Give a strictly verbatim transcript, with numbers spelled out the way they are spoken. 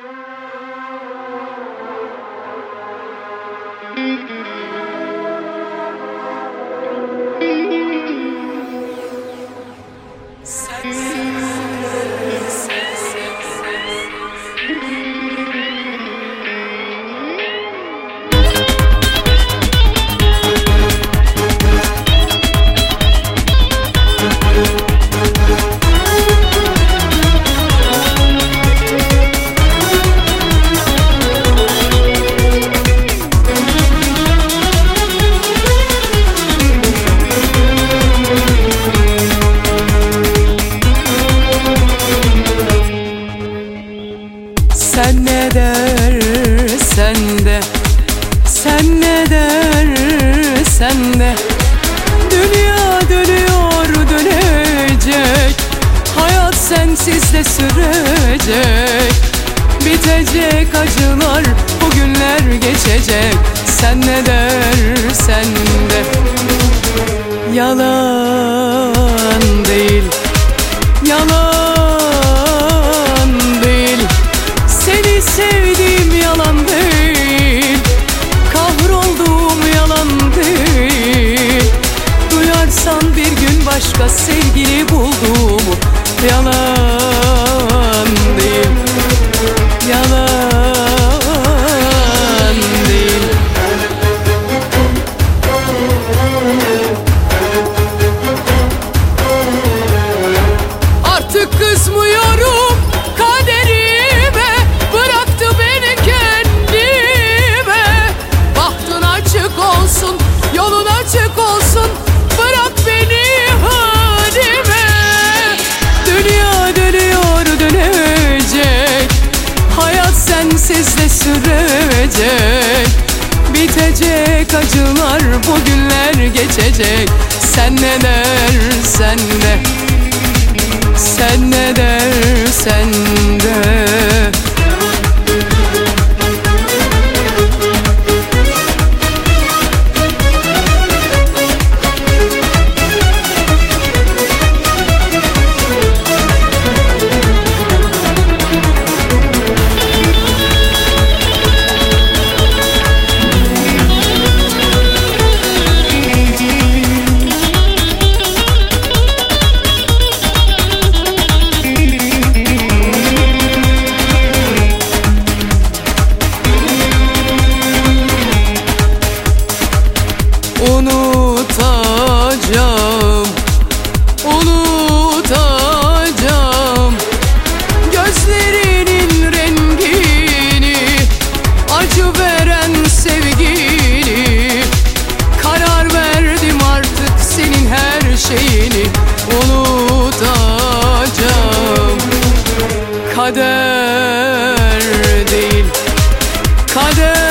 Sen ne dersen de, sen ne dersen de, dünya dönüyor dönecek, hayat sensiz de sürecek. Bitecek acılar, bugünler geçecek. Sen ne dersen de, yalan değil, yalan değil. Seni sevdiğim yalan değil, kahrolduğum yalan değil. Duyarsan bir gün başka sevgili bulduğumu, yalan değil, yalan değil. Artık kızmıyorum kaderime, bıraktı beni kendime. Bahtın açık olsun, yolun açık olsun, bırak beni halime. Dünya dönüyor dönecek, hayat sensiz de sürecek. Bitecek acılar, bugünler geçecek. Sen ne dersen de, sen ne dersen de. Unutacağım, unutacağım gözlerinin rengini, acı veren sevgini. Karar verdim artık senin her şeyini unutacağım. Kader değil, kader